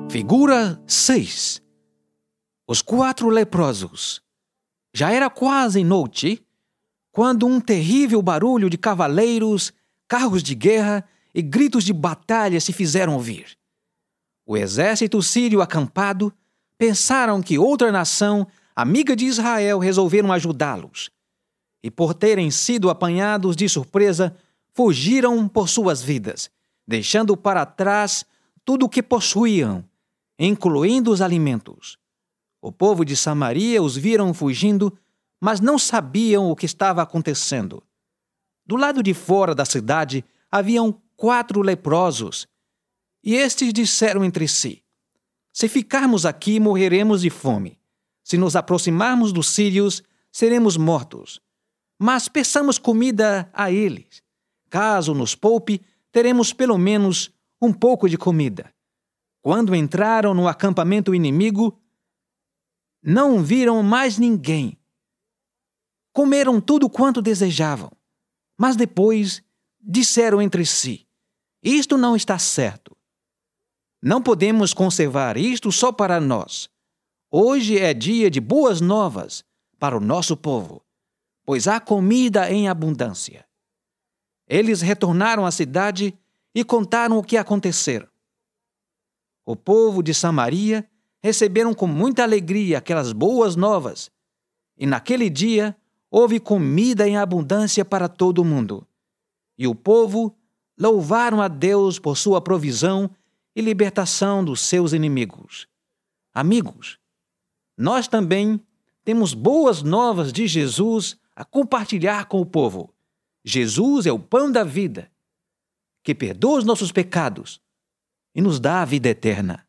Figura 6. Os 4 leprosos. Já era quase noite, quando um terrível barulho de cavaleiros, carros de guerra e gritos de batalha se fizeram ouvir. O exército sírio acampado pensaram que outra nação, amiga de Israel, resolveram ajudá-los. E por terem sido apanhados de surpresa, fugiram por suas vidas, deixando para trás tudo o que possuíam, incluindo os alimentos. O povo de Samaria os viram fugindo, mas não sabiam o que estava acontecendo. Do lado de fora da cidade haviam 4 leprosos, e estes disseram entre si: se ficarmos aqui, morreremos de fome. Se nos aproximarmos dos sírios, seremos mortos. Mas peçamos comida a eles. Caso nos poupe, teremos pelo menos um pouco de comida. Quando entraram no acampamento inimigo, não viram mais ninguém. Comeram tudo quanto desejavam, mas depois disseram entre si: isto não está certo. Não podemos conservar isto só para nós. Hoje é dia de boas novas para o nosso povo, pois há comida em abundância. Eles retornaram à cidade e contaram o que acontecera. O povo de Samaria receberam com muita alegria aquelas boas novas, e naquele dia houve comida em abundância para todo mundo. E o povo louvaram a Deus por sua provisão e libertação dos seus inimigos. Amigos, nós também temos boas novas de Jesus a compartilhar com o povo. Jesus é o pão da vida, que perdoa os nossos pecados e nos dá a vida eterna.